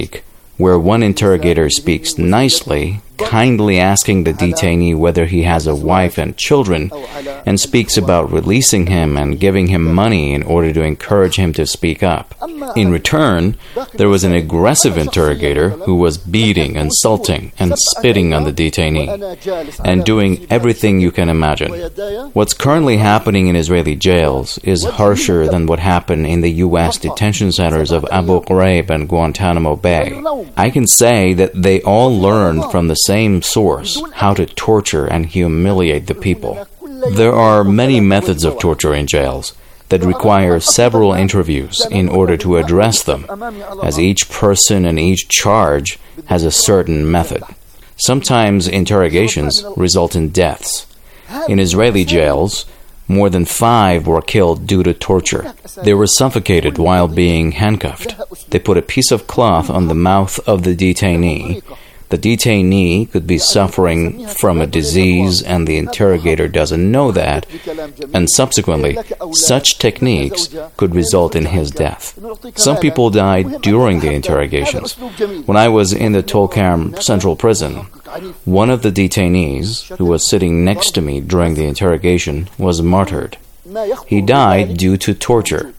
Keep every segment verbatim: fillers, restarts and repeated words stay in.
where one interrogator speaks nicely, kindly asking the detainee whether he has a wife and children, and speaks about releasing him and giving him money in order to encourage him to speak up. In return, there was an aggressive interrogator who was beating, insulting, and spitting on the detainee, and doing everything you can imagine. What's currently happening in Israeli jails is harsher than what happened in the U S detention centers of Abu Ghraib and Guantanamo Bay. I can say that they all learned from the same source how to torture and humiliate the people. There are many methods of torture in jails that require several interviews in order to address them, as each person and each charge has a certain method. Sometimes interrogations result in deaths. In Israeli jails, more than five were killed due to torture. They were suffocated while being handcuffed. They put a piece of cloth on the mouth of the detainee. The detainee could be suffering from a disease and the interrogator doesn't know that, and subsequently, such techniques could result in his death. Some people died during the interrogations. When I was in the Tulkarm Central Prison, one of the detainees, who was sitting next to me during the interrogation, was martyred. He died due to torture.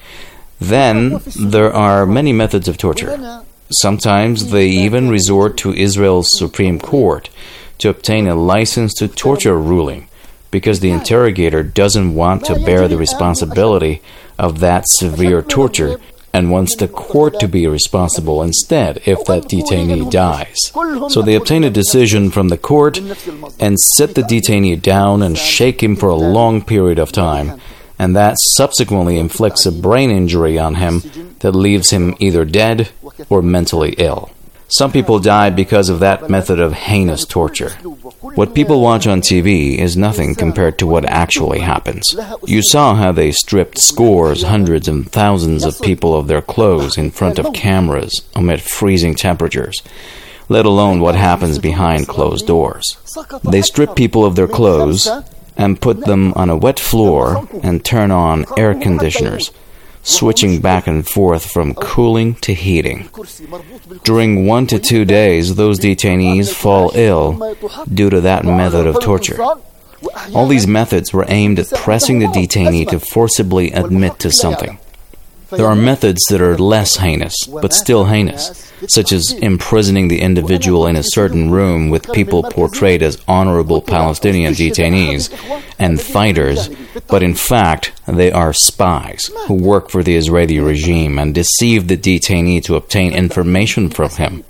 Then, there are many methods of torture. Sometimes they even resort to Israel's Supreme Court to obtain a license to torture ruling, because the interrogator doesn't want to bear the responsibility of that severe torture and wants the court to be responsible instead if that detainee dies. So they obtain a decision from the court and sit the detainee down and shake him for a long period of time, and that subsequently inflicts a brain injury on him that leaves him either dead or mentally ill. Some people die because of that method of heinous torture. What people watch on T V is nothing compared to what actually happens. You saw how they stripped scores, hundreds, and thousands of people of their clothes in front of cameras amid freezing temperatures, let alone what happens behind closed doors. They strip people of their clothes and put them on a wet floor and turn on air conditioners, switching back and forth from cooling to heating. During one to two days, those detainees fall ill due to that method of torture. All these methods were aimed at pressing the detainee to forcibly admit to something. There are methods that are less heinous, but still heinous, such as imprisoning the individual in a certain room with people portrayed as honorable Palestinian detainees and fighters, but in fact they are spies who work for the Israeli regime and deceive the detainee to obtain information from him.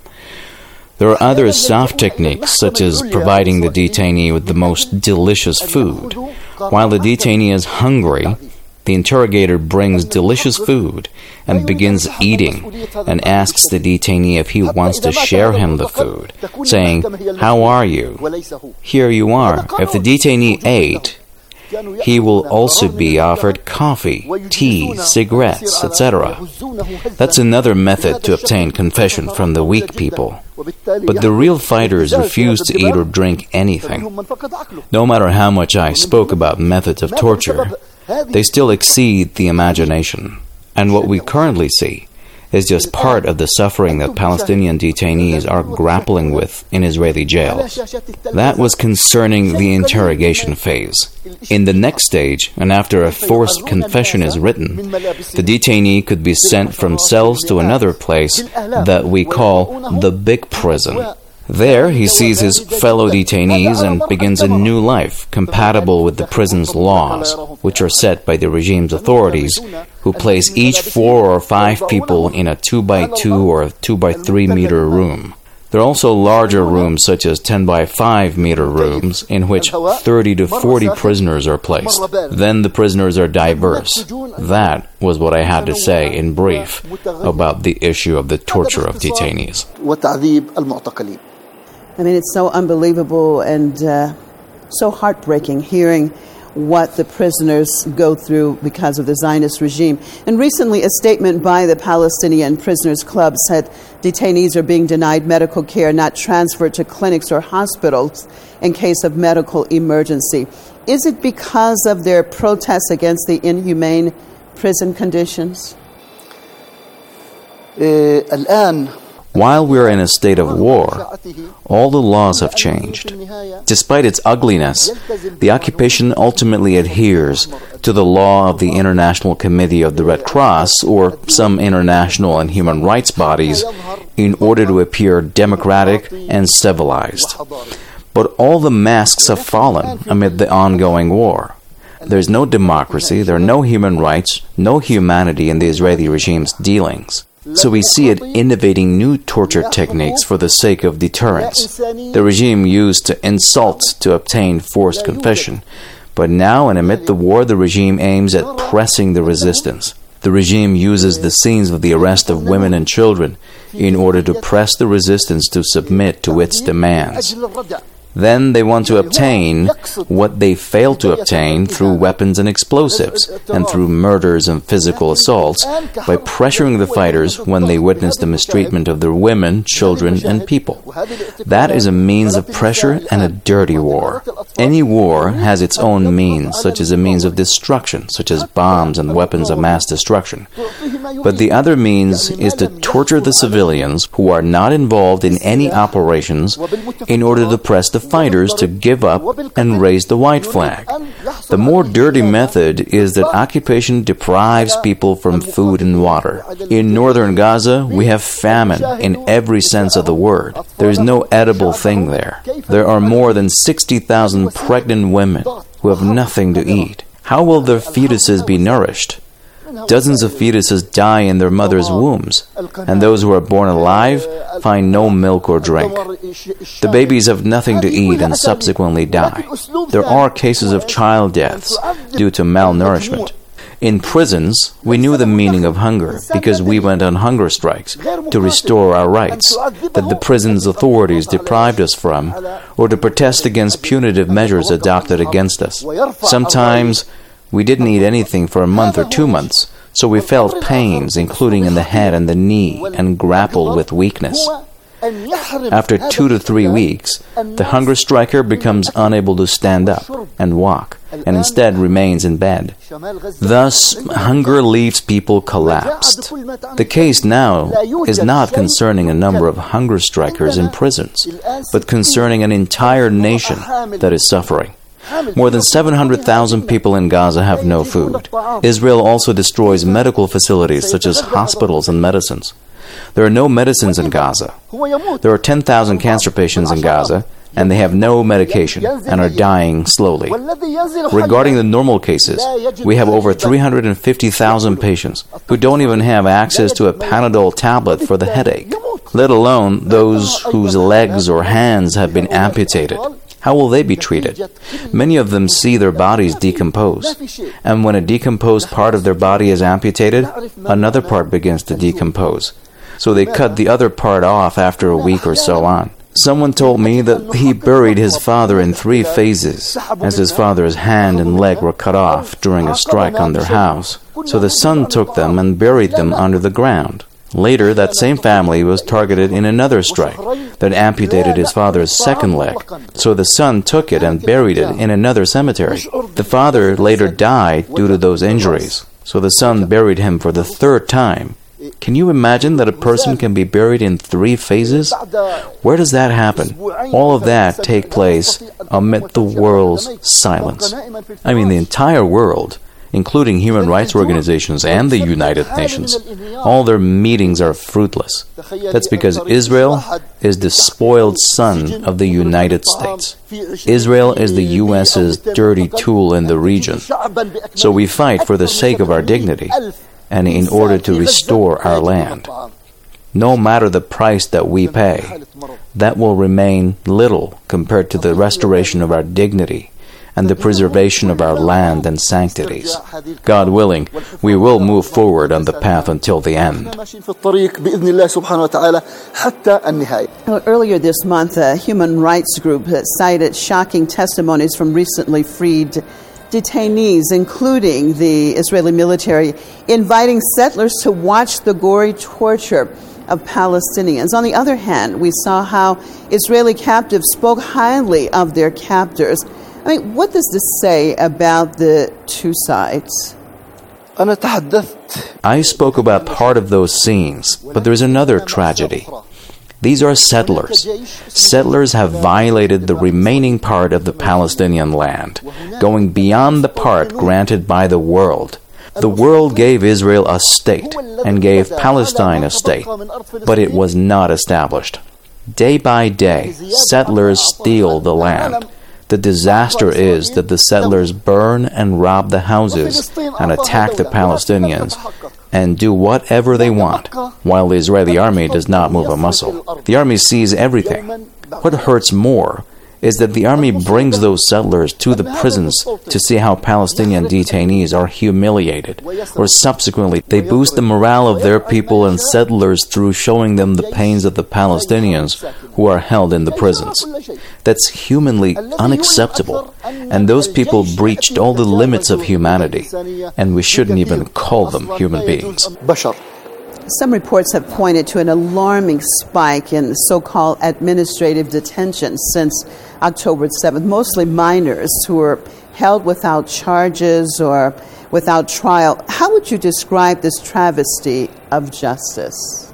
There are other soft techniques, such as providing the detainee with the most delicious food. While the detainee is hungry, the interrogator brings delicious food and begins eating and asks the detainee if he wants to share him the food, saying, "How are you? Here you are." If the detainee ate, he will also be offered coffee, tea, cigarettes, et cetera. That's another method to obtain confession from the weak people. But the real fighters refuse to eat or drink anything. No matter how much I spoke about methods of torture, they still exceed the imagination. And what we currently see is just part of the suffering that Palestinian detainees are grappling with in Israeli jails. That was concerning the interrogation phase. In the next stage, and after a forced confession is written, the detainee could be sent from cells to another place that we call the big prison. There, he sees his fellow detainees and begins a new life compatible with the prison's laws, which are set by the regime's authorities, who place each four or five people in a two by two or two by three meter room. There are also larger rooms, such as ten by five meter rooms, in which thirty to forty prisoners are placed. Then the prisoners are diverse. That was what I had to say in brief about the issue of the torture of detainees. I mean, it's so unbelievable and uh, so heartbreaking hearing what the prisoners go through because of the Zionist regime. And recently, a statement by the Palestinian Prisoners Club said detainees are being denied medical care, not transferred to clinics or hospitals in case of medical emergency. Is it because of their protests against the inhumane prison conditions? While we are in a state of war, all the laws have changed. Despite its ugliness, the occupation ultimately adheres to the law of the International Committee of the Red Cross or some international and human rights bodies in order to appear democratic and civilized. But all the masks have fallen amid the ongoing war. There's no democracy, there are no human rights, no humanity in the Israeli regime's dealings. So we see it innovating new torture techniques for the sake of deterrence. The regime used to insult to obtain forced confession, but now and amid the war the regime aims at pressing the resistance. The regime uses the scenes of the arrest of women and children in order to press the resistance to submit to its demands. Then they want to obtain what they failed to obtain through weapons and explosives and through murders and physical assaults by pressuring the fighters when they witness the mistreatment of their women, children, and people. That is a means of pressure and a dirty war. Any war has its own means, such as a means of destruction, such as bombs and weapons of mass destruction. But the other means is to torture the civilians who are not involved in any operations in order to press the fighters to give up and raise the white flag. The more dirty method is that occupation deprives people from food and water. In northern Gaza, we have famine in every sense of the word. There is no edible thing there. There are more than sixty thousand pregnant women who have nothing to eat. How will their fetuses be nourished? Dozens of fetuses die in their mothers' wombs, and those who are born alive find no milk or drink. The babies have nothing to eat and subsequently die. There are cases of child deaths due to malnourishment. In prisons, we knew the meaning of hunger because we went on hunger strikes to restore our rights that the prison's authorities deprived us from, or to protest against punitive measures adopted against us. Sometimes we didn't eat anything for a month or two months, so we felt pains, including in the head and the knee, and grappled with weakness. After two to three weeks, the hunger striker becomes unable to stand up and walk, and instead remains in bed. Thus, hunger leaves people collapsed. The case now is not concerning a number of hunger strikers in prisons, but concerning an entire nation that is suffering. More than seven hundred thousand people in Gaza have no food. Israel also destroys medical facilities such as hospitals and medicines. There are no medicines in Gaza. There are ten thousand cancer patients in Gaza, and they have no medication and are dying slowly. Regarding the normal cases, we have over three hundred fifty thousand patients who don't even have access to a Panadol tablet for the headache, let alone those whose legs or hands have been amputated. How will they be treated? Many of them see their bodies decompose, and when a decomposed part of their body is amputated, another part begins to decompose. So they cut the other part off after a week or so on. Someone told me that he buried his father in three phases, as his father's hand and leg were cut off during a strike on their house. So the son took them and buried them under the ground. Later, that same family was targeted in another strike that amputated his father's second leg. So the son took it and buried it in another cemetery. The father later died due to those injuries. So the son buried him for the third time. Can you imagine that a person can be buried in three phases? Where does that happen? All of that take place amid the world's silence. I mean, the entire world, including human rights organizations and the United Nations. All their meetings are fruitless. That's because Israel is the spoiled son of the United States. Israel is the U S's dirty tool in the region. So we fight for the sake of our dignity and in order to restore our land. No matter the price that we pay, that will remain little compared to the restoration of our dignity and the preservation of our land and sanctities. God willing, we will move forward on the path until the end. Well, earlier this month, a human rights group cited shocking testimonies from recently freed detainees, including the Israeli military, inviting settlers to watch the gory torture of Palestinians. On the other hand, we saw how Israeli captives spoke highly of their captors. I mean, what does this say about the two sides? I spoke about part of those scenes, but there's another tragedy. These are settlers. Settlers have violated the remaining part of the Palestinian land, going beyond the part granted by the world. The world gave Israel a state and gave Palestine a state, but it was not established. Day by day, settlers steal the land. The disaster is that the settlers burn and rob the houses and attack the Palestinians and do whatever they want, while the Israeli army does not move a muscle. The army sees everything. What hurts more is that the army brings those settlers to the prisons to see how Palestinian detainees are humiliated, or subsequently they boost the morale of their people and settlers through showing them the pains of the Palestinians who are held in the prisons. That's humanly unacceptable, and those people breached all the limits of humanity, and we shouldn't even call them human beings. Some reports have pointed to an alarming spike in so-called administrative detention since October seventh, mostly minors who were held without charges or without trial. How would you describe this travesty of justice?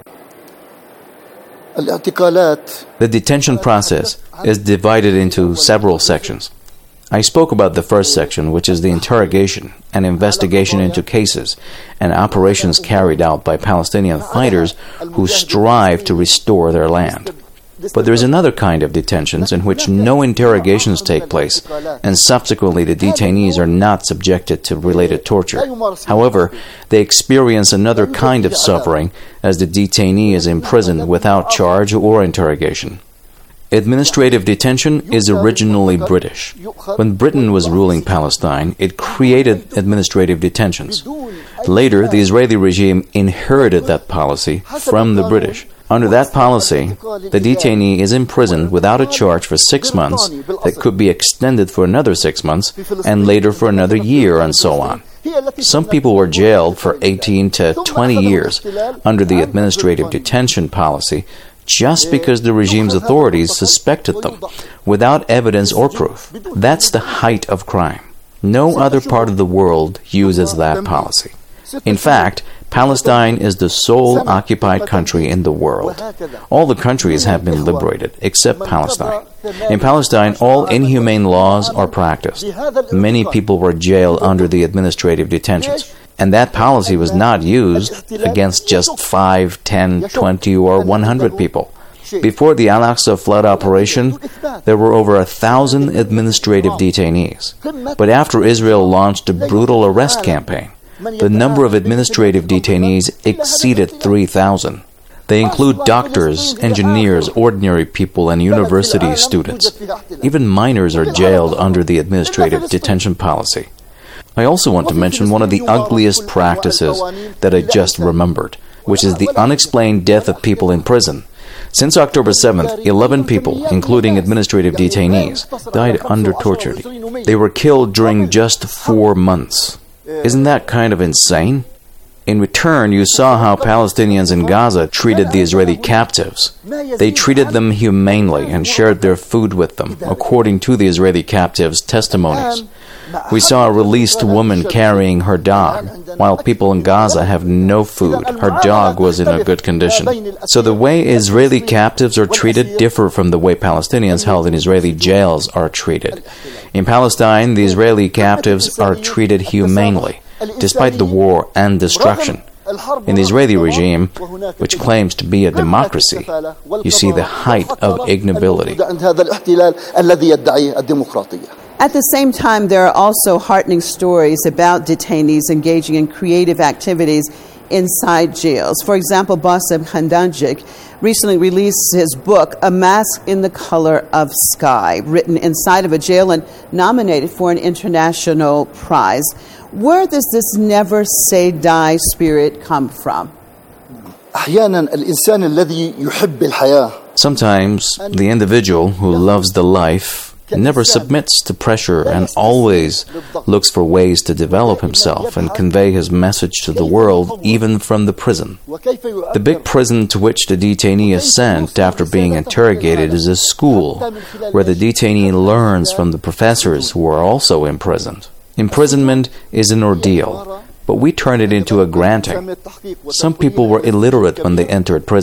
The detention process is divided into several sections. I spoke about the first section, which is the interrogation and investigation into cases and operations carried out by Palestinian fighters who strive to restore their land. But there is another kind of detentions in which no interrogations take place, and subsequently the detainees are not subjected to related torture. However, they experience another kind of suffering as the detainee is imprisoned without charge or interrogation. Administrative detention is originally British. When Britain was ruling Palestine, it created administrative detentions. Later, the Israeli regime inherited that policy from the British. Under that policy, the detainee is imprisoned without a charge for six months that could be extended for another six months and later for another year and so on. Some people were jailed for eighteen to twenty years under the administrative detention policy just because the regime's authorities suspected them, without evidence or proof. That's the height of crime. No other part of the world uses that policy. In fact, Palestine is the sole occupied country in the world. All the countries have been liberated, except Palestine. In Palestine, all inhumane laws are practiced. Many people were jailed under the administrative detentions. And that policy was not used against just five, ten, twenty, or one hundred people. Before the Al-Aqsa flood operation, there were over a thousand administrative detainees. But after Israel launched a brutal arrest campaign, the number of administrative detainees exceeded three thousand. They include doctors, engineers, ordinary people, and university students. Even minors are jailed under the administrative detention policy. I also want to mention one of the ugliest practices that I just remembered, which is the unexplained death of people in prison. Since October seventh, eleven people, including administrative detainees, died under torture. They were killed during just four months. Isn't that kind of insane? In return, you saw how Palestinians in Gaza treated the Israeli captives. They treated them humanely and shared their food with them, according to the Israeli captives' testimonies. We saw a released woman carrying her dog, while people in Gaza have no food. Her dog was in a good condition. So the way Israeli captives are treated differ from the way Palestinians held in Israeli jails are treated. In Palestine, the Israeli captives are treated humanely, despite the war and destruction. In the Israeli regime, which claims to be a democracy, you see the height of ignobility. At the same time, there are also heartening stories about detainees engaging in creative activities inside jails. For example, Bassem Khandanjik recently released his book, A Mask in the Color of Sky, written inside of a jail and nominated for an international prize. Where does this never say die spirit come from? Sometimes the individual who loves the life never submits to pressure and always looks for ways to develop himself and convey his message to the world, even from the prison. The big prison to which the detainee is sent after being interrogated is a school where the detainee learns from the professors who are also imprisoned. Imprisonment is an ordeal, but we turn it into a granting. Some people were illiterate when they entered prison.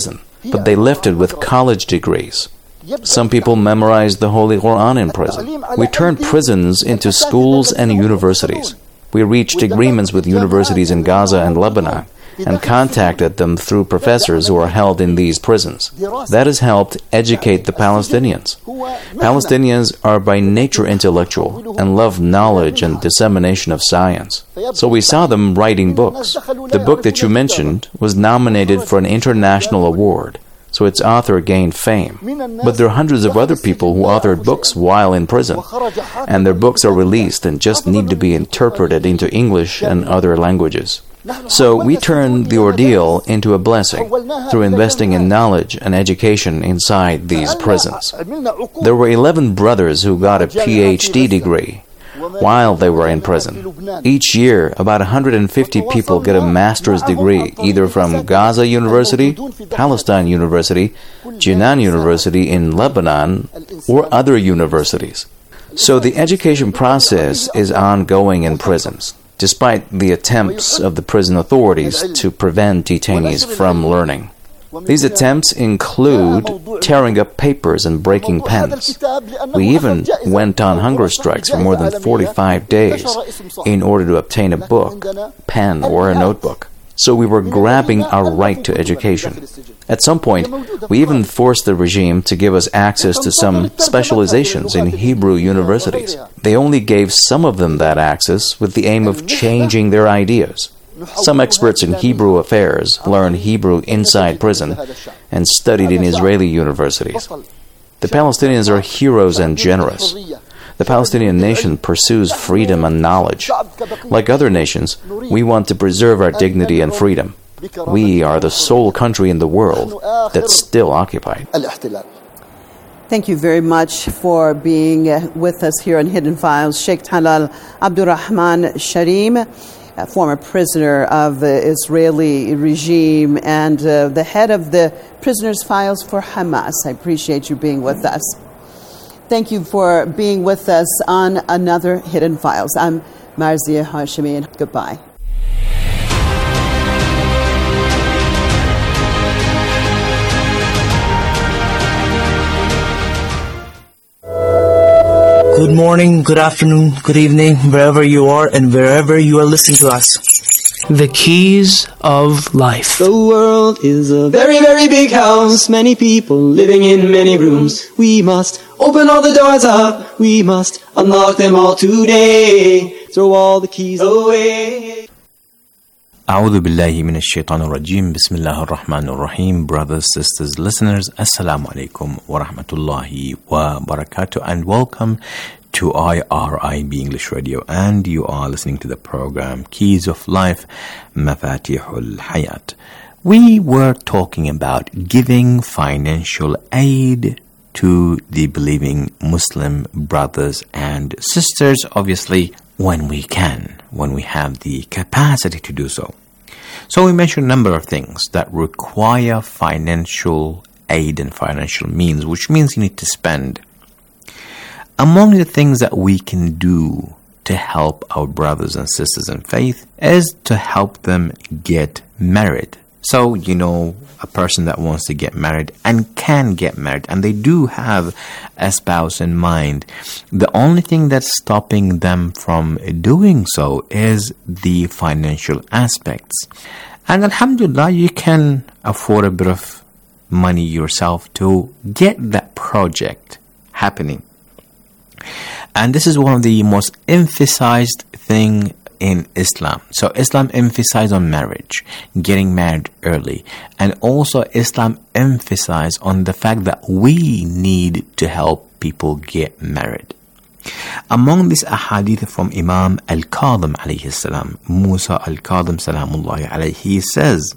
but they left it with college degrees. Some people memorized the Holy Quran in prison. We turned prisons into schools and universities. We reached agreements with universities in Gaza and Lebanon and contacted them through professors who are held in these prisons. That has helped educate the Palestinians. Palestinians are by nature intellectual and love knowledge and dissemination of science. So we saw them writing books. The book that you mentioned was nominated for an international award, so its author gained fame. But there are hundreds of other people who authored books while in prison, and their books are released and just need to be interpreted into English and other languages. So we turned the ordeal into a blessing through investing in knowledge and education inside these prisons. There were eleven brothers who got a P H D degree while they were in prison. Each year, about one hundred fifty people get a master's degree, either from Gaza University, Palestine University, Jinan University in Lebanon, or other universities. So the education process is ongoing in prisons, despite the attempts of the prison authorities to prevent detainees from learning. These attempts include tearing up papers and breaking pens. We even went on hunger strikes for more than forty-five days in order to obtain a book, pen, or a notebook. So we were grabbing our right to education. At some point, we even forced the regime to give us access to some specializations in Hebrew universities. They only gave some of them that access with the aim of changing their ideas. Some experts in Hebrew affairs learned Hebrew inside prison and studied in Israeli universities. The Palestinians are heroes and generous. The Palestinian nation pursues freedom and knowledge. Like other nations, we want to preserve our dignity and freedom. We are the sole country in the world that's still occupied. Thank you very much for being with us here on Hidden Files. Sheikh Talal Abdurrahman Sharim, a former prisoner of the Israeli regime and uh, the head of the prisoners' files for Hamas. I appreciate you being with us. Thank you for being with us on another Hidden Files. I'm Marzia Hashemi, and goodbye. Good morning, good afternoon, good evening, wherever you are and wherever you are listening to us. The keys of life. The world is a very, very big house. Many people living in many rooms. We must open all the doors up. We must unlock them all today. Throw all the keys away. أعوذ بالله من الشيطان الرجيم بسم الله الرحمن الرحيم. Brothers, sisters, listeners, Assalamu alaikum wa rahmatullahi wa barakatuh, and welcome to I R I B English Radio, and you are listening to the program Keys of Life, Mafatihul Hayat. We were talking about giving financial aid to the believing Muslim brothers and sisters, obviously when we can, when we have the capacity to do so. So we mentioned a number of things that require financial aid and financial means, which means you need to spend. Among the things that we can do to help our brothers and sisters in faith is to help them get married. So, you know, a person that wants to get married and can get married, and they do have a spouse in mind, the only thing that's stopping them from doing so is the financial aspects. And alhamdulillah, you can afford a bit of money yourself to get that project happening. And this is one of the most emphasized thing in Islam. So Islam emphasizes on marriage, getting married early, and also Islam emphasizes on the fact that we need to help people get married. Among these ahadith from Imam Al-Kadhim alayhi salam, Musa Al-Kadhim salamullahi alayhi, he says,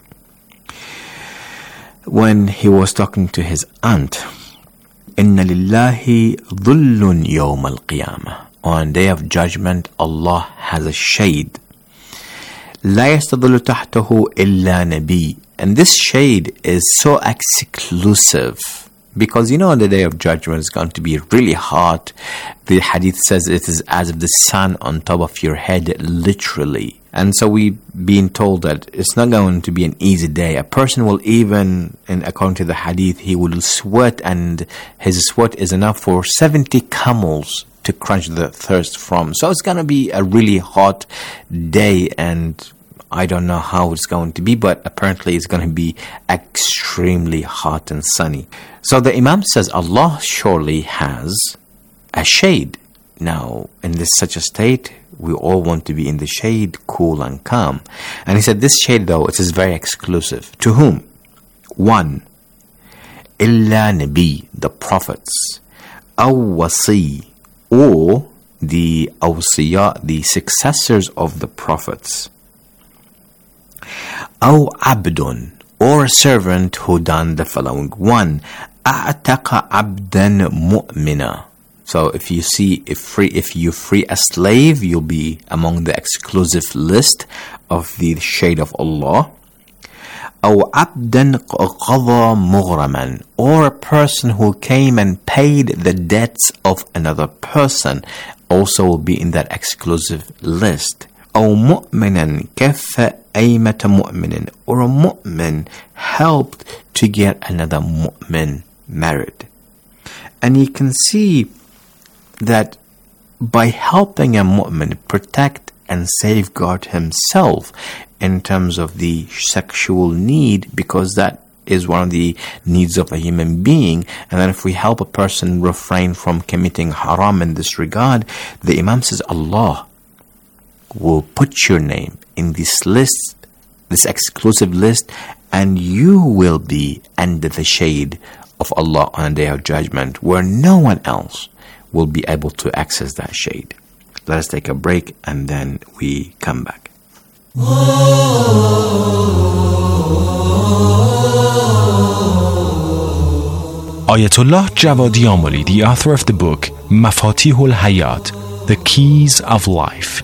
when he was talking to his aunt, Inna lillahi dhullun yawm al-qiyamah. On day of judgment, Allah has a shade. لا يستظل تحته إلا نبي. And this shade is so exclusive, Because you know the day of judgment is going to be really hot. The hadith says it is as if the sun on top of your head, literally. And so we've been told that it's not going to be an easy day. A person will even, and according to the hadith, he will sweat, and his sweat is enough for seventy camels to quench the thirst from. So it's going to be a really hot day, and I don't know how it's going to be, but apparently it's going to be extremely hot and sunny. So the Imam says Allah surely has a shade. Now, in this such a state, we all want to be in the shade, cool and calm. And he said this shade, though, it is very exclusive. To whom? One, Illa Nabi, the prophets. Aw wasi, or the awsiya, the successors of the prophets. Aw abdun, or a servant who done the following. One, a'taqa abdan mu'mina. So if you see, if free, if you free a slave, you'll be among the exclusive list of the shade of Allah. أو عبدا قضى مغرما, or a person who came and paid the debts of another person, also will be in that exclusive list. أو مؤمنا كف أيمة مؤمن, or a mu'min helped to get another mu'min married. And you can see that by helping a mu'min protect and safeguard himself in terms of the sexual need, because that is one of the needs of a human being, and then if we help a person refrain from committing haram in this regard, the Imam says Allah will put your name in this list, this exclusive list, and you will be under the shade of Allah on the day of judgment, where no one else will be able to access that shade. Let us take a break and then we come back. Ayatollah Javadi Amoli, the author of the book Mafatih al-Hayat, The Keys of Life.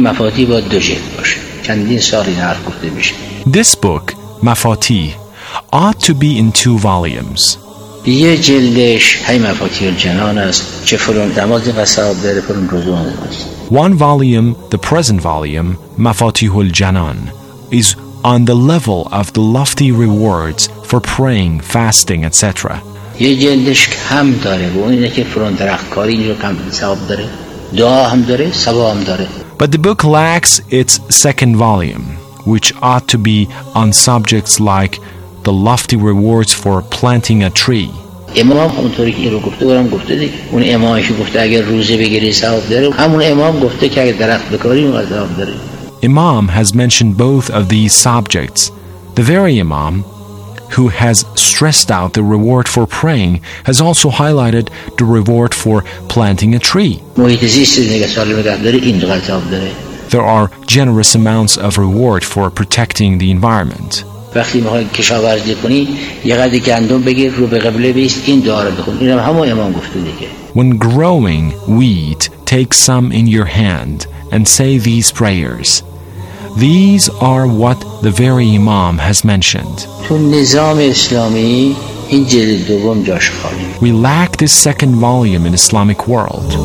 This book, Mafatih, ought to be in two volumes. یه جلدش هی مفاتیح الجنان است که فلان نماز قصاب داره فلان روزه است. One volume, the present volume, Mafatih al-Janan, is on the level of the lofty rewards for praying, fasting, et cetera. یه جلدش کم داره و اینه که فلان درخت کاری اینجا کم ثواب داره. دعا هم داره، ثواب هم داره. But the book lacks its second volume, which ought to be on subjects like the lofty rewards for planting a tree. امام اونطوری که این رو گفته برام گفته دیگه. اون امامش گفته اگر روزه بگیری ثواب داره. همون امام گفته که اگر درخت بکاری اون ثواب داره. Imam has mentioned both of these subjects. The very Imam who has stressed out the reward for praying has also highlighted the reward for planting a tree. محیط زیست نگه سالم نگه داره این دو ثواب داره. There are generous amounts of reward for protecting the environment. وقتی میخوای کشاورزی کنی یه قدر گندم بگیر رو به قبله بیست این دعا رو بخون. اینم همون امام گفته دیگه. When growing wheat, take some in your hand and say these prayers. These are what the very Imam has mentioned. تو نظام اسلامی این جلد دوم جاش خالی. We lack this second volume in Islamic world.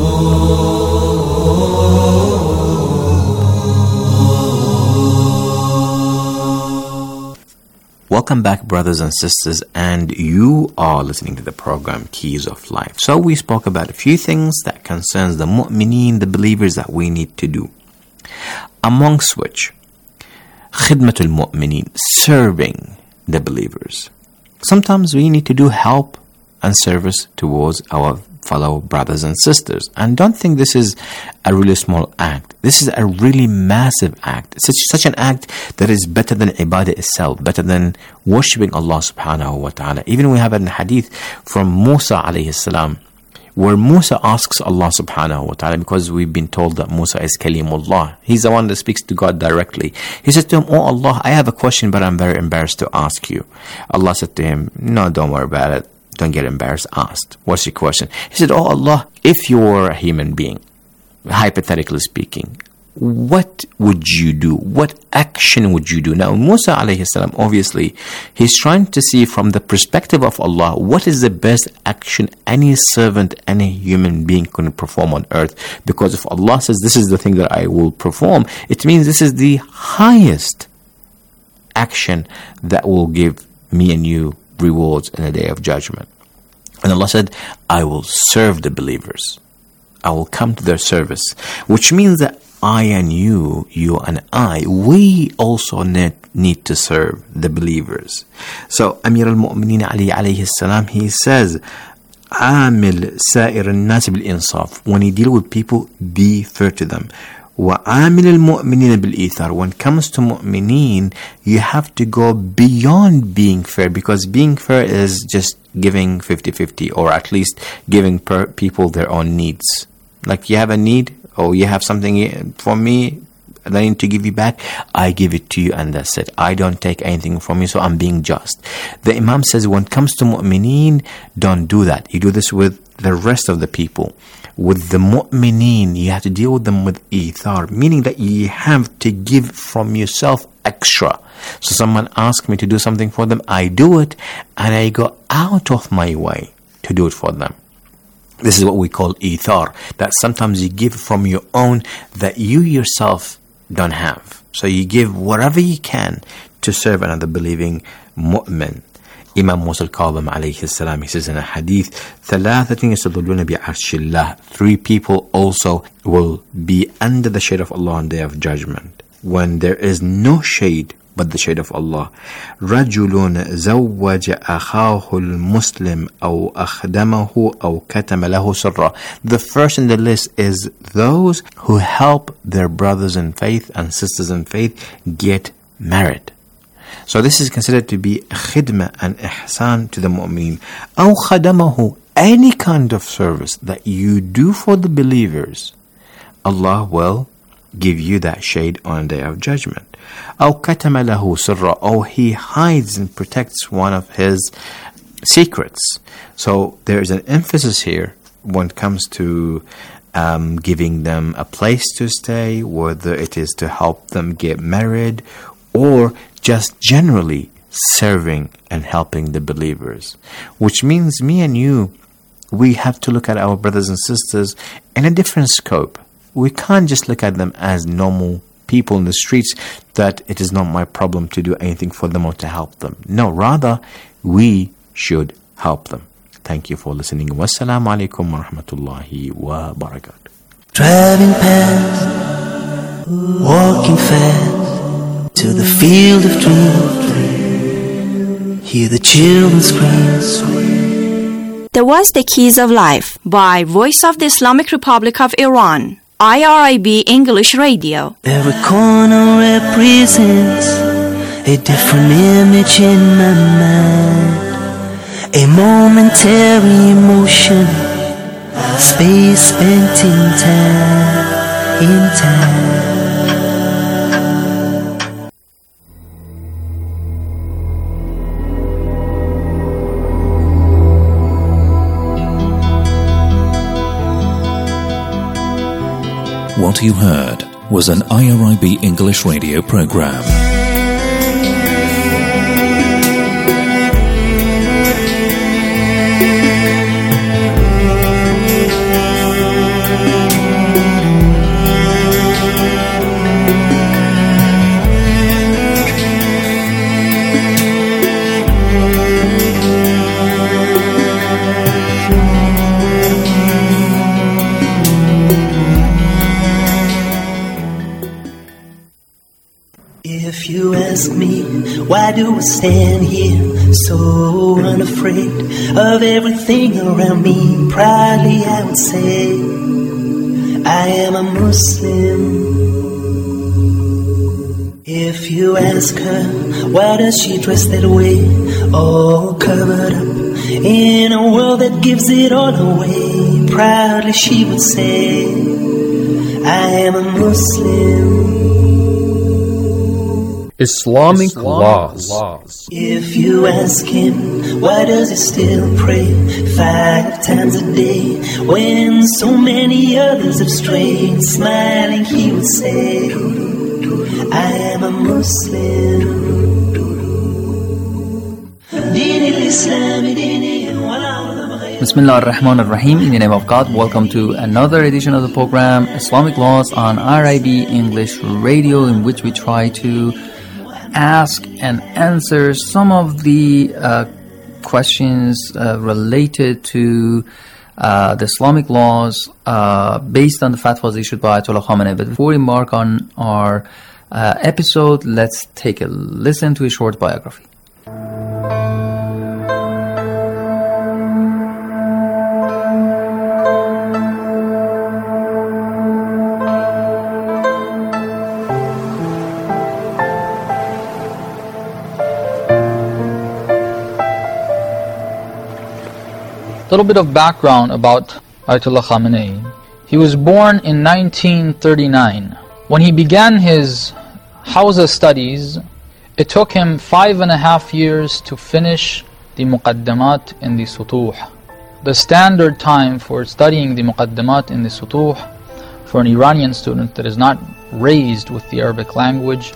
Welcome back, brothers and sisters, and you are listening to the program Keys of Life. So we spoke about a few things that concerns the mu'mineen, the believers, that we need to do. Amongst which, khidmatul mu'mineen, serving the believers. Sometimes we need to do help and service towards our fellow brothers and sisters. And don't think this is a really small act. This is a really massive act. It's such, such an act that is better than ibadah itself, better than worshipping Allah subhanahu wa ta'ala. Even we have a hadith from Musa alayhi salam, where Musa asks Allah subhanahu wa ta'ala, because we've been told that Musa is Kalimullah. He's the one that speaks to God directly. He said to him, "Oh Allah, I have a question, but I'm very embarrassed to ask you." Allah said to him, "No, don't worry about it. Don't get embarrassed. Asked. What's your question?" He said, "Oh Allah, if you're a human being, hypothetically speaking, what would you do? What action would you do? Now, Musa alayhi salam, obviously, he's trying to see from the perspective of Allah, what is the best action any servant, any human being can perform on earth? Because if Allah says, this is the thing that I will perform, it means this is the highest action that will give me and you rewards in the day of judgment. And Allah said, I will serve the believers. I will come to their service. Which means that I and you, you and I, we also need, need to serve the believers. So Amir al-Mu'mineen Ali alayhi salam, he says, عامل سائر الناس بالإنصاف. When you deal with people, be fair to them. وعامل المؤمنين بالإيثار. When it comes to mu'mineen, you have to go beyond being fair, because being fair is just giving fifty-fifty, or at least giving per people their own needs. Like you have a need, or you have something for me that I need to give you back, I give it to you and that's it. I don't take anything from you, so I'm being just. The Imam says when it comes to mu'mineen, don't do that. You do this with the rest of the people. With the mu'mineen, you have to deal with them with ithar, meaning that you have to give from yourself extra. So someone asks me to do something for them, I do it, and I go out of my way to do it for them. This is what we call ithar, that sometimes you give from your own that you yourself don't have. So you give whatever you can to serve another believing mu'min. Imam Musa al-Kadhim alayhi salam, he says in a hadith, ثَلَاثَةٍ يَسْتَظِلُّونَ بِعَرْشِ اللَّهِ. Three people also will be under the shade of Allah on the day of judgment, when there is no shade but the shade of Allah. رَجُلٌ زَوَّجَ أَخَاهُ الْمُسْلِمِ أَوْ أَخْدَمَهُ أَوْ كَتَمَ لَهُ سِرًّا. The first in the list is those who help their brothers in faith and sisters in faith get married. So this is considered to be khidmah and ihsan to the mu'min. أَوْ خَدَمَهُ. Any kind of service that you do for the believers, Allah will give you that shade on the day of judgment. أَوْ كَتَمَ لَهُ سِرًّا. Or he hides and protects one of his secrets. So there is an emphasis here when it comes to um, giving them a place to stay, whether it is to help them get married, or just generally serving and helping the believers. Which means me and you, we have to look at our brothers and sisters in a different scope. We can't just look at them as normal people in the streets, that it is not my problem to do anything for them or to help them. No, rather, we should help them. Thank you for listening. Wassalamu alaikum wa rahmatullahi wa barakatuh. Driving past, walking fast, to the field of dreams, hear the children scream. There was The Keys of Life by Voice of the Islamic Republic of Iran, I R I B English Radio. Every corner represents a different image in my mind, a momentary emotion, space spent in time, in time. What you heard was an I R I B English radio program. If you ask me, why do I stand here so unafraid of everything around me? Proudly I would say, I am a Muslim. If you ask her, why does she dress that way, all covered up in a world that gives it all away? Proudly she would say, I am a Muslim. Islamic, Islamic laws. laws. If you ask him, why does he still pray five times a day when so many others have strayed? Smiling, he would say, I am a Muslim. Bismillah ar-Rahman ar-Rahim. In the name of God, welcome to another edition of the program Islamic Laws on R I B English Radio, in which we try to ask and answer some of the uh, questions uh, related to uh, the Islamic laws uh, based on the fatwas issued by Ayatollah Khamenei. But before we embark on our uh, episode, let's take a listen to a short biography. A little bit of background about Ayatollah Khamenei. He was born in nineteen thirty-nine. When he began his Hawza studies, it took him five and a half years to finish the Muqaddamat in the Sutuh. The standard time for studying the Muqaddamat in the Sutuh for an Iranian student that is not raised with the Arabic language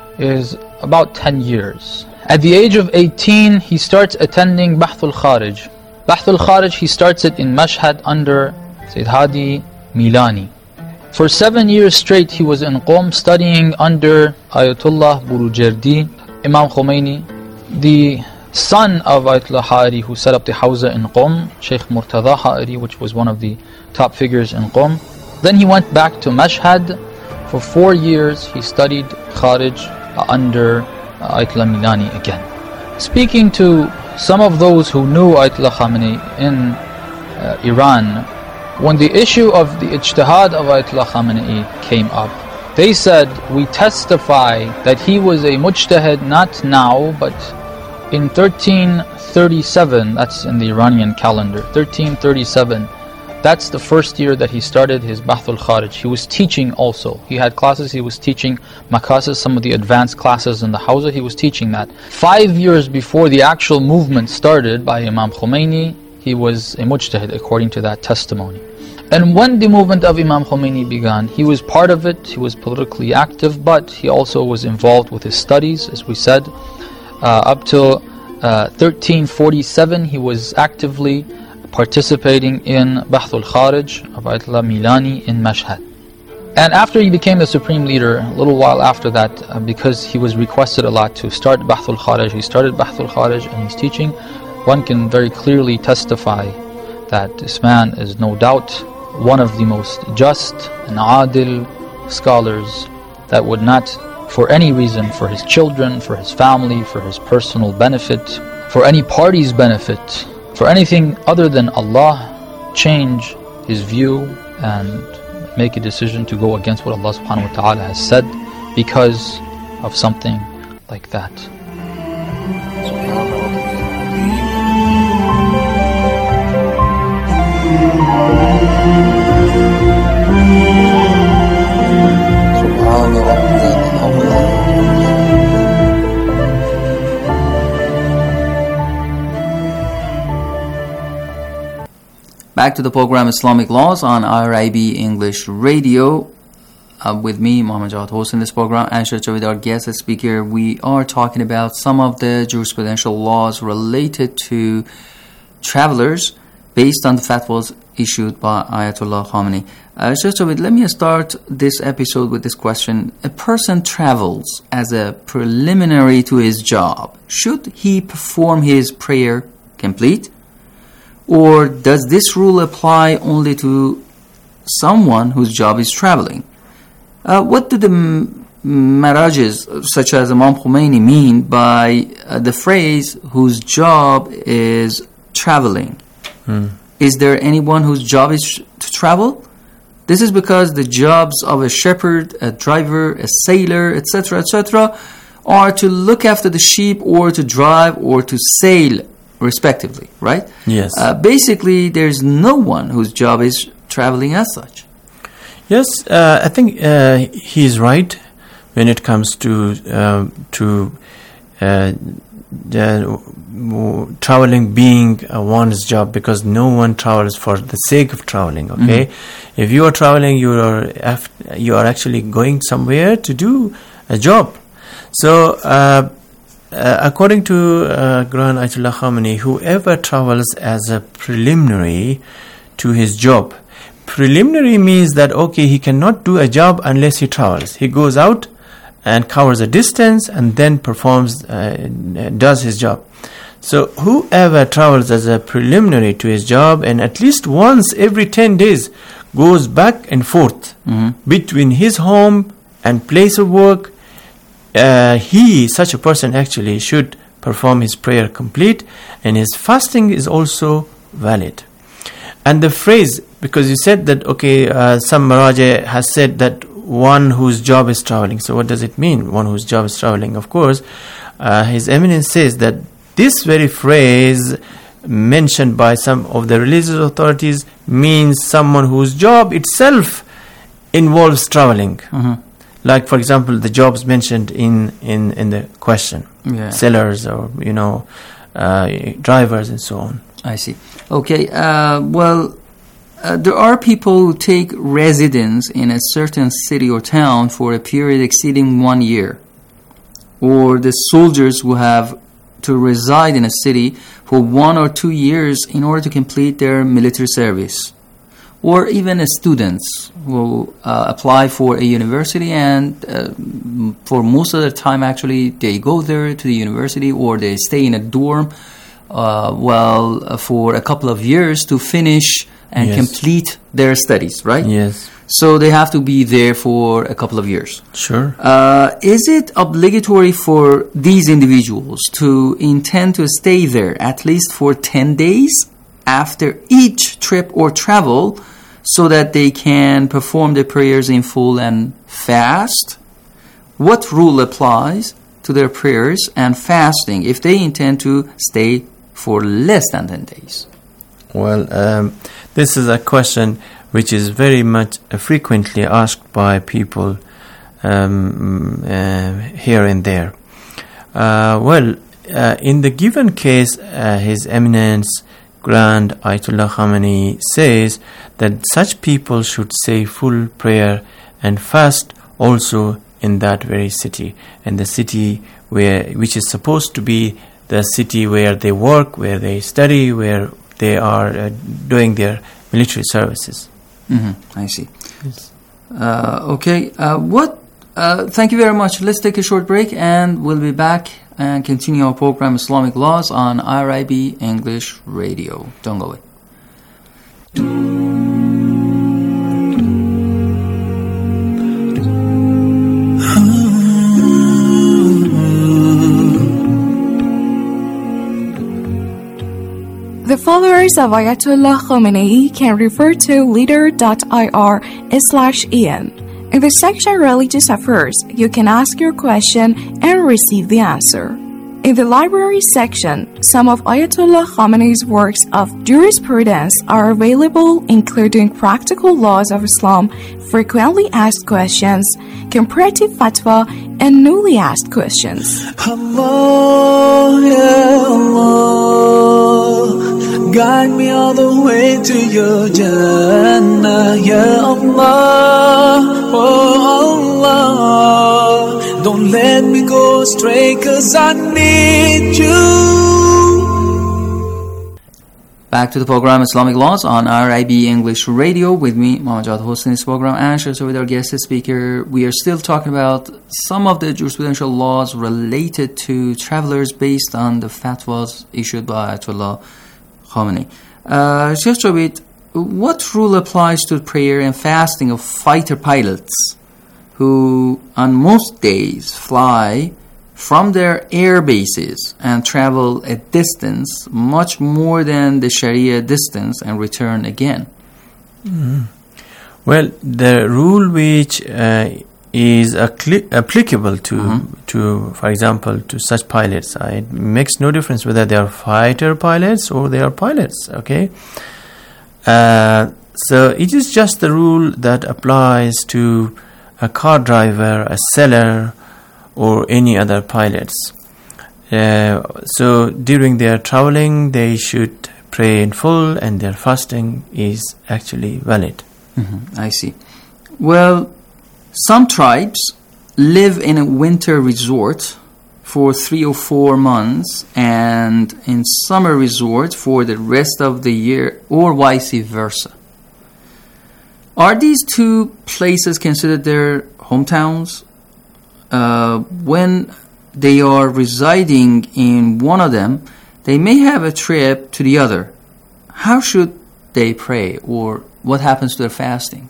is about ten years. At the age of eighteen, he starts attending Bahthul Kharij. Bahthul Kharij, he starts it in Mashhad under Sayyid Hadi Milani. For seven years straight, he was in Qom studying under Ayatollah Burujerdi, Imam Khomeini, the son of Ayatollah Ha'ari, who set up the Hawza in Qom, Sheikh Murtada Ha'ari, which was one of the top figures in Qom. Then he went back to Mashhad. For four years, he studied Kharij under Ayatollah Milani again. Speaking to some of those who knew Ayatollah Khamenei in uh, Iran, when the issue of the ijtihad of Ayatollah Khamenei came up, they said, we testify that he was a mujtahid not now, but in thirteen thirty-seven, that's in the Iranian calendar, thirteen thirty-seven, that's the first year that he started his Bahthul Kharij. He was teaching also. He had classes, he was teaching Makasis, some of the advanced classes in the Hawza, he was teaching that. Five years before the actual movement started by Imam Khomeini, he was a mujtahid according to that testimony. And when the movement of Imam Khomeini began, he was part of it, he was politically active, but he also was involved with his studies, as we said. Uh, up till uh, thirteen forty-seven, he was actively participating in Bahthul Kharij of Ayatollah Milani in Mashhad. And after he became the supreme leader, a little while after that, uh, because he was requested a lot to start Bahthul Kharij, he started Bahthul Kharij and he's teaching. One can very clearly testify that this man is no doubt one of the most just and adil scholars that would not, for any reason, for his children, for his family, for his personal benefit, for any party's benefit, for anything other than Allah, change his view and make a decision to go against what Allah subhanahu wa ta'ala has said because of something like that. Back to the program Islamic Laws on R I B English Radio. Uh, with me, Muhammad Jawad, hosting this program, and Sheikh Javid, our guest speaker. We are talking about some of the jurisprudential laws related to travelers based on the fatwas issued by Ayatollah Khamenei. Uh, Sheikh Javid, let me start this episode with this question. A person travels as a preliminary to his job. Should he perform his prayer complete? Or does this rule apply only to someone whose job is traveling? Uh, what do the Marajas, such as Imam Khomeini, mean by uh, the phrase, whose job is traveling? Hmm. Is there anyone whose job is to travel? This is because the jobs of a shepherd, a driver, a sailor, et cetera, et cetera, are to look after the sheep or to drive or to sail, respectively, right? Yes. Uh, basically, there's no one whose job is traveling as such. Yes, uh, I think uh, he's right, when it comes to uh, to uh, the, uh, traveling being uh, one's job, because no one travels for the sake of traveling. Okay, mm-hmm. If you are traveling, you are you are actually going somewhere to do a job. So, uh, uh, according to uh, Grand Ayatollah Khamenei, whoever travels as a preliminary to his job, preliminary means that okay, he cannot do a job unless he travels. He goes out and covers a distance and then performs, uh, does his job. So whoever travels as a preliminary to his job and at least once every ten days goes back and forth mm-hmm. between his home and place of work, uh, he, such a person actually should perform his prayer complete, and his fasting is also valid. And the phrase, because you said that, okay, uh, some Maraja has said that one whose job is traveling. So what does it mean, one whose job is traveling? Of course, uh, His Eminence says that this very phrase mentioned by some of the religious authorities means someone whose job itself involves traveling. Mm-hmm. Like, for example, the jobs mentioned in, in, in the question. Yeah. Sellers or, you know, uh, drivers and so on. I see. Okay, uh, well, uh, there are people who take residence in a certain city or town for a period exceeding one year. Or the soldiers who have to reside in a city for one or two years in order to complete their military service. Or even uh, students who uh, apply for a university and uh, for most of the time actually they go there to the university or they stay in a dorm uh, well uh, for a couple of years to finish and yes. complete their studies, right? Yes. So they have to be there for a couple of years. Sure. Uh, is it obligatory for these individuals to intend to stay there at least for ten days after each trip or travel so that they can perform their prayers in full and fast? What rule applies to their prayers and fasting if they intend to stay for less than ten days? Well, um, this is a question which is very much uh, frequently asked by people um, uh, here and there. Uh, well, uh, in the given case, uh, His Eminence Grand Ayatollah Khamenei says that such people should say full prayer and fast also in that very city, and the city where which is supposed to be the city where they work, where they study, where they are uh, doing their military services. Mm-hmm. I see. Yes. Uh, okay. Uh, what? Uh, thank you very much. Let's take a short break, and we'll be back and continue our program Islamic Laws on I R I B English Radio. Don't go away. The followers of Ayatollah Khamenei can refer to leader dot I R slash E N. In the section Religious Affairs, you can ask your question and receive the answer. In the library section, some of Ayatollah Khamenei's works of jurisprudence are available, including Practical Laws of Islam, Frequently Asked Questions, Comparative Fatwa, and Newly Asked Questions. Allah, ya Allah, guide me all the way to your Jannah, ya Allah, oh Allah, don't let me go astray, 'cause I need you. Back to the program Islamic Laws on I R I B English Radio with me, Mohammad Jawad hosting this program, and also with our guest speaker. We are still talking about some of the jurisprudential laws related to travelers based on the fatwas issued by Ayatollah Khamenei. Uh, Sheikh Jawad, what rule applies to prayer and fasting of fighter pilots who on most days fly from their air bases and travel a distance much more than the Sharia distance and return again? Mm-hmm. Well, the rule which uh, is acli- applicable to, mm-hmm. to, for example, to such pilots, uh, it makes no difference whether they are fighter pilots or they are pilots, okay? Uh, so it is just the rule that applies to a car driver, a sailor, or any other pilots. Uh, so during their traveling, they should pray in full, and their fasting is actually valid. Mm-hmm. I see. Well, some tribes live in a winter resort for three or four months and in summer resort for the rest of the year, or vice versa. Are these two places considered their hometowns? Uh, when they are residing in one of them, they may have a trip to the other. How should they pray, or what happens to their fasting?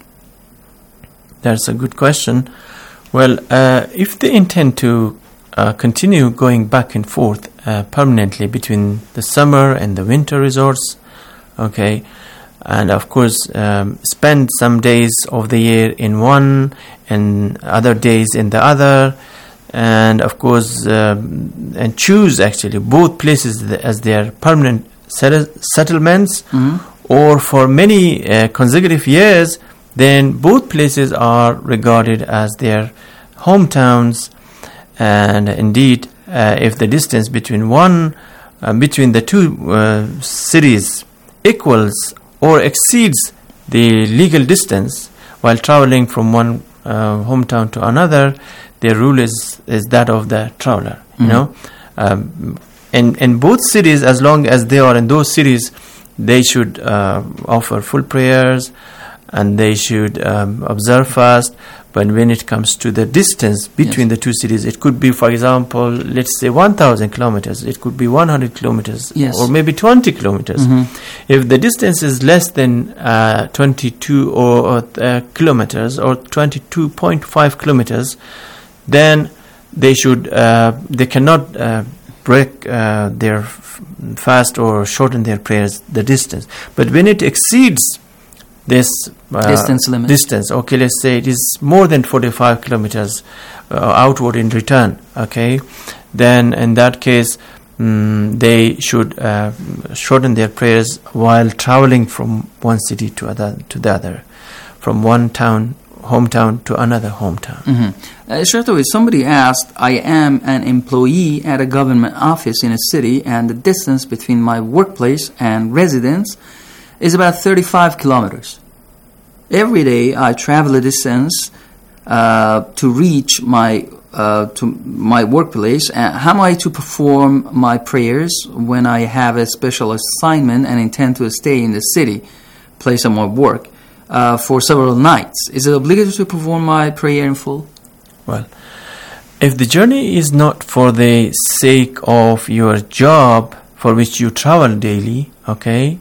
That's a good question. Well, uh, if they intend to uh, continue going back and forth uh, permanently between the summer and the winter resorts, okay, and of course um, spend some days of the year in one and other days in the other, and of course um, and choose actually both places as their permanent settle- settlements, mm-hmm. or for many uh, consecutive years, then both places are regarded as their hometowns. And indeed, uh, if the distance between one uh, between the two uh, cities equals or exceeds the legal distance while traveling from one uh, hometown to another, the rule is, is that of the traveler. Mm-hmm. You know, um, in in both cities, as long as they are in those cities, they should uh, offer full prayers, and they should um, observe fast. But when it comes to the distance between yes. the two cities, it could be, for example, let's say one thousand kilometers. It could be one hundred kilometers, yes. or maybe twenty kilometers. Mm-hmm. If the distance is less than uh, twenty-two or, uh, kilometers or twenty-two point five kilometers, then they should uh, they cannot uh, break uh, their f- fast or shorten their prayers the distance. But when it exceeds this uh, distance limit, distance, okay, let's say it is more than forty-five kilometers uh, outward in return, okay, then in that case um, they should uh, shorten their prayers while traveling from one city to other to the other, from one town hometown to another hometown. Mm-hmm. Uh, Shirtowi, somebody asked, I am an employee at a government office in a city, and the distance between my workplace and residence is about thirty-five kilometers. Every day I travel a distance uh, to reach my uh, to my workplace. Uh, how am I to perform my prayers when I have a special assignment and intend to stay in the city, place of my work, uh, for several nights? Is it obligatory to perform my prayer in full? Well, if the journey is not for the sake of your job for which you travel daily, okay,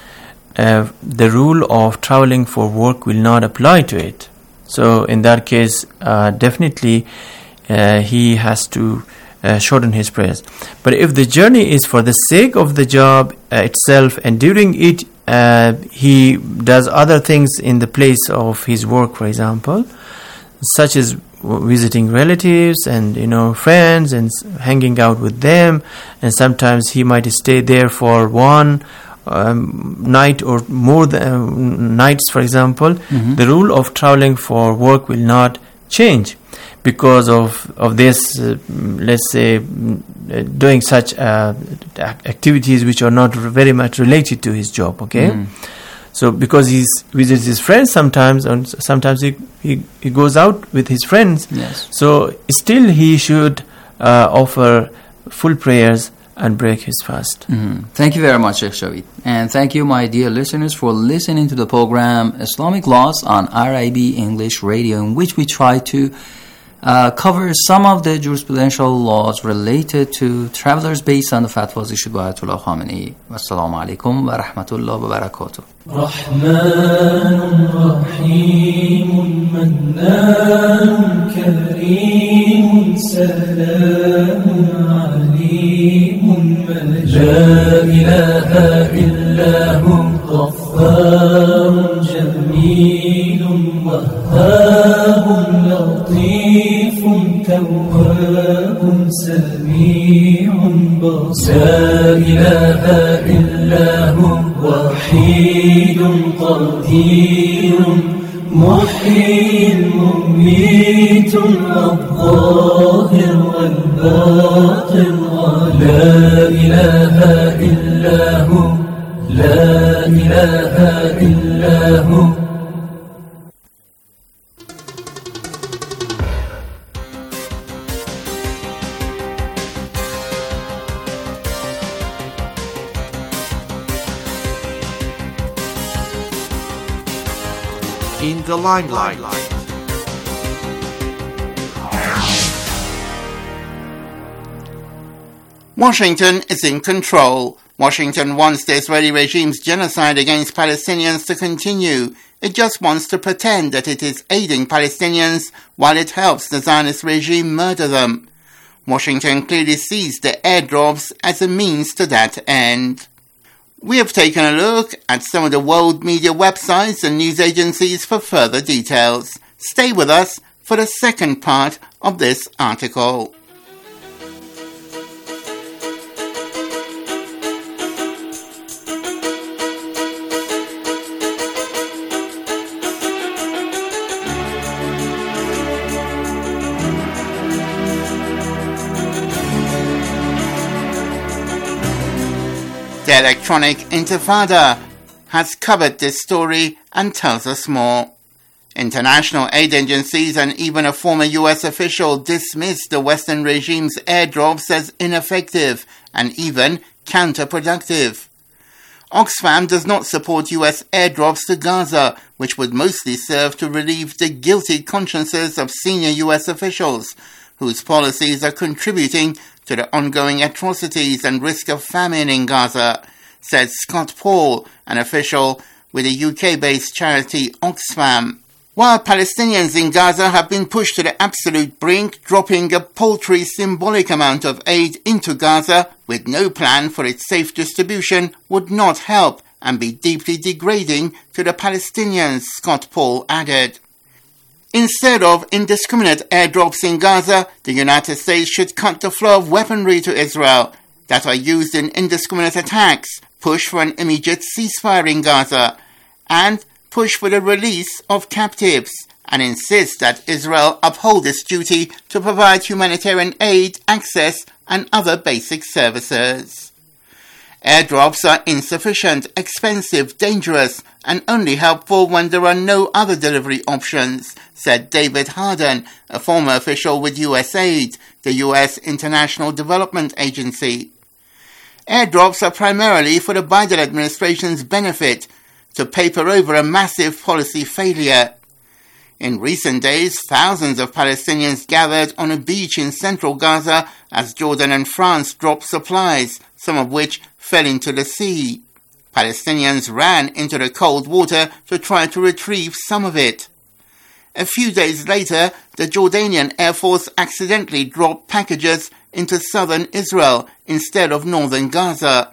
Uh, the rule of traveling for work will not apply to it. So in that case, uh, definitely uh, he has to uh, shorten his prayers. But if the journey is for the sake of the job uh, itself, and during it uh, he does other things in the place of his work, for example, such as visiting relatives and, you know, friends and hanging out with them, and sometimes he might stay there for one Um, night or more than uh, nights, for example, mm-hmm. the rule of traveling for work will not change because of of this. Uh, let's say uh, doing such uh, activities which are not very much related to his job. Okay, mm. So because he visits his friends sometimes, and sometimes he, he he goes out with his friends. Yes. So still he should uh, offer full prayers and break his fast. Mm-hmm. Thank you very much, Sheikh Shavit. And thank you, my dear listeners, for listening to the program Islamic Laws on R I B English Radio, in which we try to uh, cover some of the jurisprudential laws related to travelers based on the fatwas issued by Ayatollah Khamenei. Wassalamu alaikum wa rahmatullahi wa barakatuh. رحمن رحيم منان كريم سلام عليم لا إله إلا هو غفار جميل وهاب لطيف تواب سميع بصير لا إله إلا هو وحيد قدير محيي مميت الظاهر والباطن لا إله إلا هو لا إله إلا هو. In the limelight. Washington is in control. Washington wants the Israeli regime's genocide against Palestinians to continue. It just wants to pretend that it is aiding Palestinians while it helps the Zionist regime murder them. Washington clearly sees the airdrops as a means to that end. We have taken a look at some of the world media websites and news agencies for further details. Stay with us for the second part of this article. The Electronic Intifada has covered this story and tells us more. International aid agencies and even a former U S official dismissed the Western regime's airdrops as ineffective and even counterproductive. Oxfam does not support U S airdrops to Gaza, which would mostly serve to relieve the guilty consciences of senior U S officials, whose policies are contributing to the ongoing atrocities and risk of famine in Gaza, said Scott Paul, an official with the U K-based charity Oxfam. While Palestinians in Gaza have been pushed to the absolute brink, dropping a paltry symbolic amount of aid into Gaza with no plan for its safe distribution would not help and be deeply degrading to the Palestinians, Scott Paul added. Instead of indiscriminate airdrops in Gaza, the United States should cut the flow of weaponry to Israel that are used in indiscriminate attacks, push for an immediate ceasefire in Gaza, and push for the release of captives, and insist that Israel uphold its duty to provide humanitarian aid, access, and other basic services. Airdrops are insufficient, expensive, dangerous, and only helpful when there are no other delivery options, said David Harden, a former official with U S Aid, the U S International Development Agency. Airdrops are primarily for the Biden administration's benefit, to paper over a massive policy failure. In recent days, thousands of Palestinians gathered on a beach in central Gaza as Jordan and France dropped supplies, some of which fell into the sea. Palestinians ran into the cold water to try to retrieve some of it. A few days later, the Jordanian Air Force accidentally dropped packages into southern Israel instead of northern Gaza.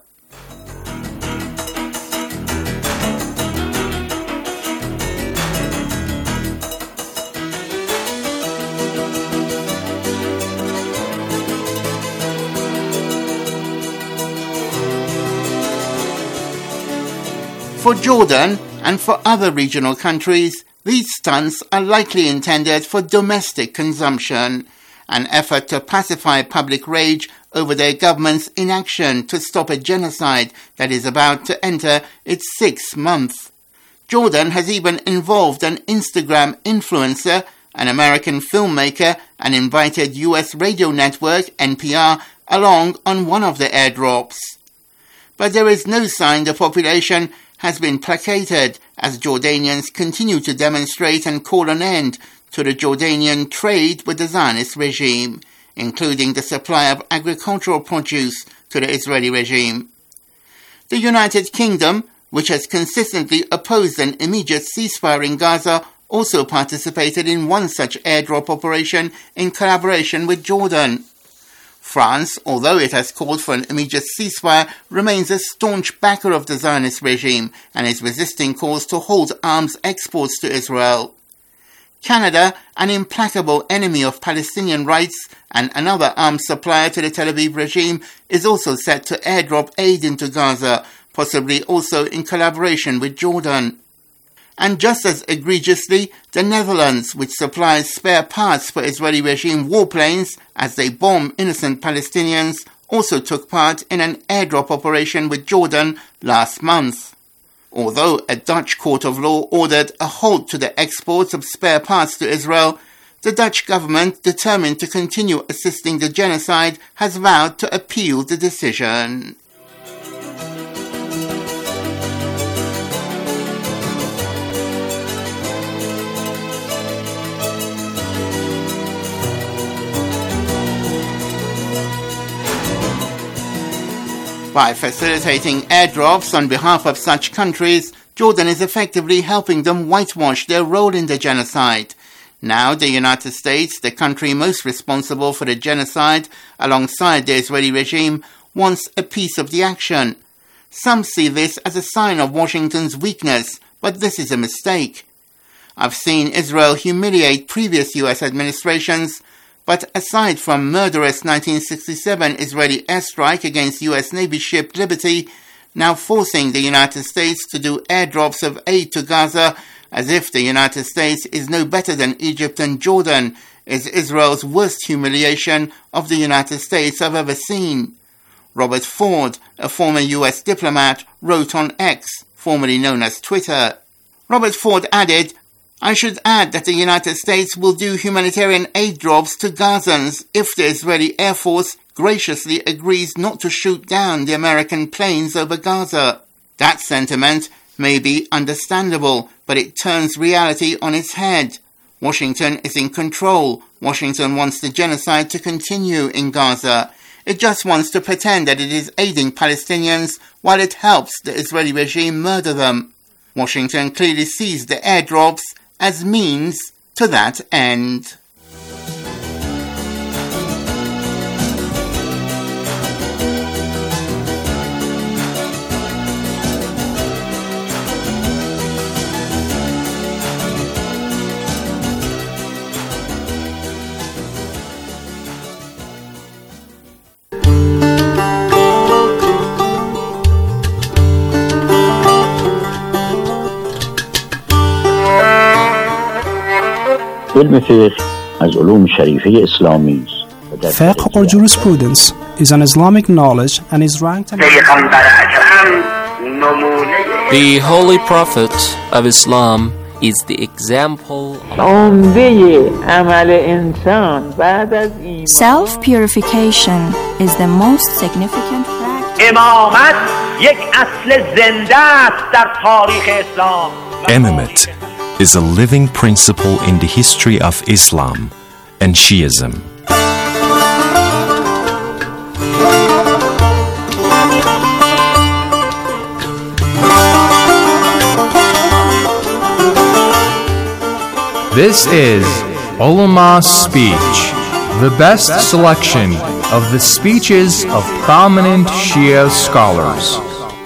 For Jordan and for other regional countries, these stunts are likely intended for domestic consumption, an effort to pacify public rage over their government's inaction to stop a genocide that is about to enter its sixth month. Jordan has even involved an Instagram influencer, an American filmmaker, and invited U S radio network N P R along on one of the airdrops. But there is no sign the population has been placated as Jordanians continue to demonstrate and call an end to the Jordanian trade with the Zionist regime, including the supply of agricultural produce to the Israeli regime. The United Kingdom, which has consistently opposed an immediate ceasefire in Gaza, also participated in one such airdrop operation in collaboration with Jordan. France, although it has called for an immediate ceasefire, remains a staunch backer of the Zionist regime and is resisting calls to halt arms exports to Israel. Canada, an implacable enemy of Palestinian rights and another arms supplier to the Tel Aviv regime, is also set to airdrop aid into Gaza, possibly also in collaboration with Jordan. and just as egregiously, the Netherlands, which supplies spare parts for Israeli regime warplanes as they bomb innocent Palestinians, also took part in an airdrop operation with Jordan last month. Although a Dutch court of law ordered a halt to the exports of spare parts to Israel, the Dutch government, determined to continue assisting the genocide, has vowed to appeal the decision. By facilitating airdrops on behalf of such countries, Jordan is effectively helping them whitewash their role in the genocide. Now, the United States, the country most responsible for the genocide alongside the Israeli regime, wants a piece of the action. Some see this as a sign of Washington's weakness, but this is a mistake. I've seen Israel humiliate previous U S administrations, but aside from murderous nineteen sixty-seven Israeli airstrike against U S Navy ship Liberty, now forcing the United States to do airdrops of aid to Gaza as if the United States is no better than Egypt and Jordan, is Israel's worst humiliation of the United States I've ever seen. Robert Ford, a former U S diplomat, wrote on X, formerly known as Twitter. Robert Ford added, "I should add that the United States will do humanitarian aid drops to Gazans if the Israeli Air Force graciously agrees not to shoot down the American planes over Gaza." That sentiment may be understandable, but it turns reality on its head. Washington is in control. Washington wants the genocide to continue in Gaza. It just wants to pretend that it is aiding Palestinians while it helps the Israeli regime murder them. Washington clearly sees the airdrops as means to that end. Fiqh or jurisprudence is an Islamic knowledge and is ranked among The Holy Prophet of Islam is the example. Self-purification is the most significant practice. Imamate is a living principle in the history of Islam and Shiism. This is Ulama Speech, the best selection of the speeches of prominent Shia scholars.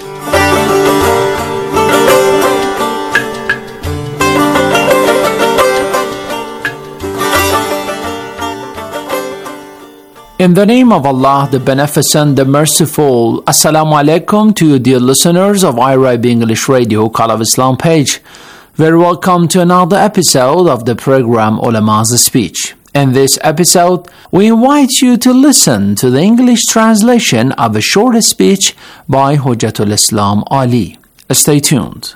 In the name of Allah, the Beneficent, the Merciful, Assalamu alaikum to you dear listeners of I R I B English Radio Call of Islam page. Very welcome to another episode of the program Ulama's Speech. In this episode, we invite you to listen to the English translation of a short speech by Hujjatul Islam Ali. Stay tuned.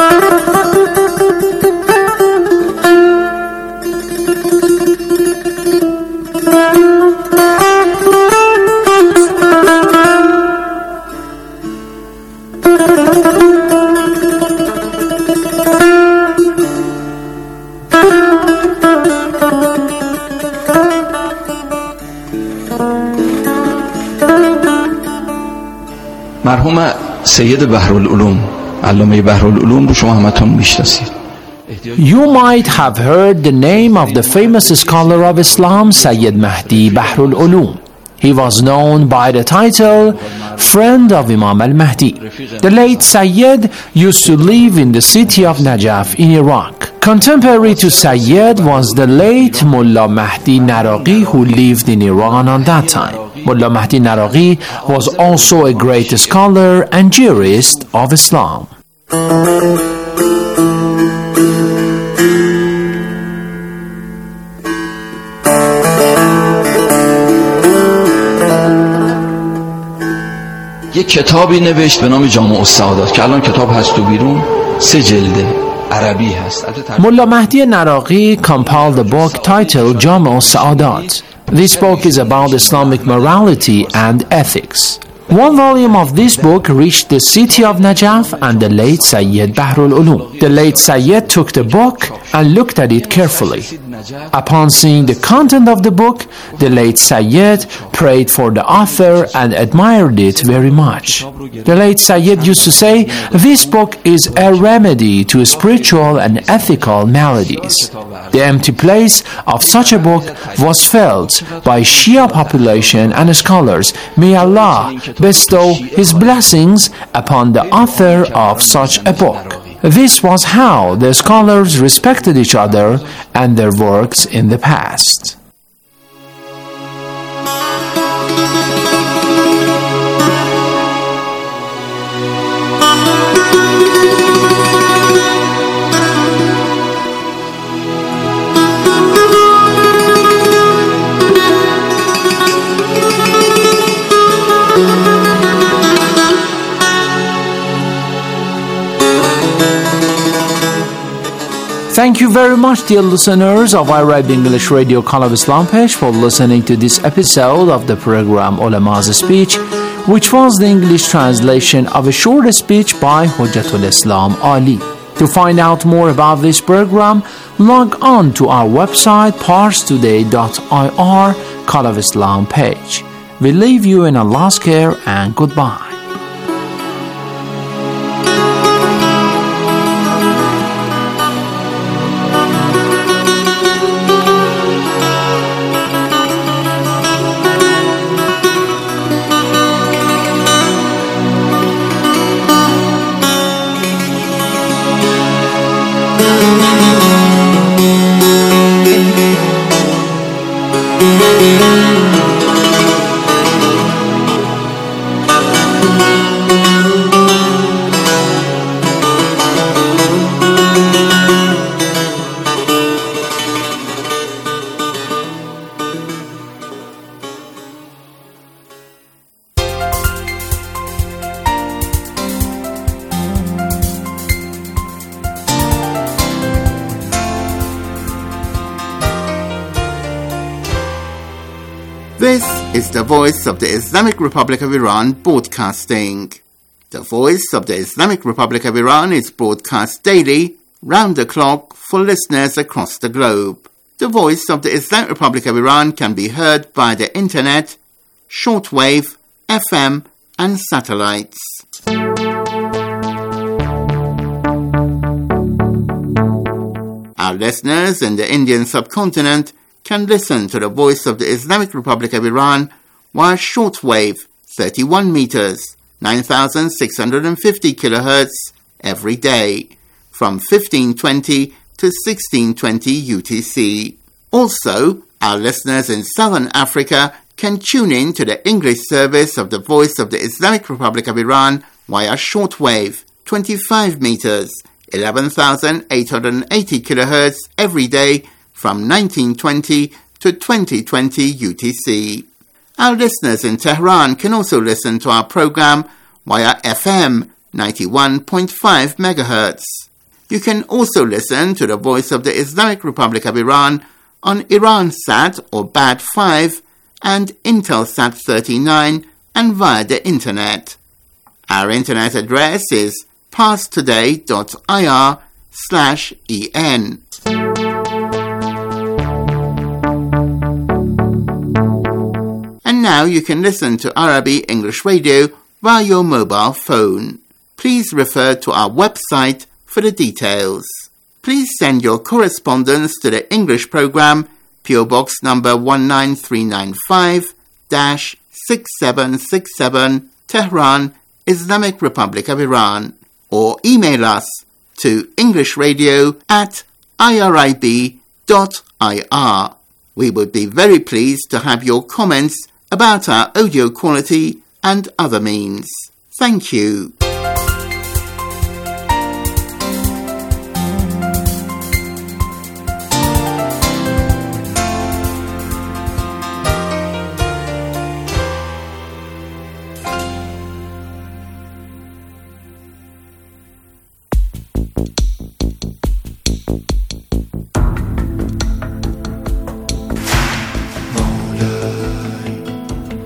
مرحوم سید بحرالعلوم علامه بحرالعلوم رو شما همتون میشناسید. You might have heard the name of the famous scholar of Islam, Sayyid Mahdi Bahrul Ulum. He was known by the title Friend of Imam al-Mahdi. The late Sayyid used to live in the city of Najaf in Iraq. Contemporary to Sayyid was the late Mullah Mahdi Naraqi, who lived in Iran at that time. Mullah Mahdi Naraqi was also a great scholar and jurist of Islam. کتابی نوشت به نام جامع السعادات که الان کتاب هست تو بیرون، سه جلده، عربی هست. Mullah Mahdi Naraqi compiled a book titled Jam' al-Sa'adat. This book is about Islamic morality and ethics. One volume of this book reached the city of Najaf and the late Sayyid Bahrul Ulum. The late Sayyid took the book and looked at it carefully. Upon seeing the content of the book, the late Sayyid prayed for the author and admired it very much. The late Sayyid used to say, "This book is a remedy to spiritual and ethical maladies." The empty place of such a book was filled by Shia population and scholars. May Allah bestow His blessings upon the author of such a book. This was how the scholars respected each other and their works in the past. Thank you very much, dear listeners of Arabic English Radio Call of Islam page, for listening to this episode of the program Ulama's Speech, which was the English translation of a short speech by Hujjatul Islam Ali. To find out more about this program, log on to our website pars today dot I R Call of Islam page. We leave you in Allah's care and goodbye. This is the Voice of the Islamic Republic of Iran broadcasting. The Voice of the Islamic Republic of Iran is broadcast daily, round the clock, for listeners across the globe. The Voice of the Islamic Republic of Iran can be heard by the internet, shortwave, F M, and satellites. Our listeners in the Indian subcontinent can listen to the Voice of the Islamic Republic of Iran via shortwave thirty-one meters, nine thousand six hundred fifty kilohertz every day from fifteen twenty to sixteen twenty U T C. Also, our listeners in Southern Africa can tune in to the English service of the Voice of the Islamic Republic of Iran via shortwave twenty-five meters, eleven thousand eight hundred eighty kilohertz every day from nineteen twenty to twenty twenty U T C. Our listeners in Tehran can also listen to our program via F M ninety-one point five megahertz. You can also listen to the Voice of the Islamic Republic of Iran on Iransat or B A D five and Intelsat thirty-nine and via the internet. Our internet address is parstoday.ir slash en. And now you can listen to Arabic English Radio via your mobile phone. Please refer to our website for the details. Please send your correspondence to the English program, P O Box number one nine three nine five, six seven six seven, Tehran, Islamic Republic of Iran, or email us to englishradio at irib dot I R. We would be very pleased to have your comments about our audio quality and other means. Thank you.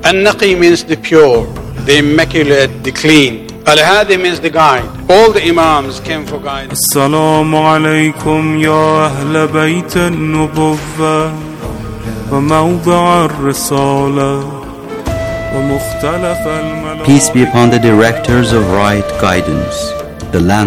An-Naqi means the pure, the immaculate, the clean. Al-Hadi means the guide. All the Imams came for guidance. Assalamu alaikum ya ahl bayt an-nubuwwah wa mawda' ar-risalah wa mukhtalaf al-malak. Peace be upon the directors of right guidance, the land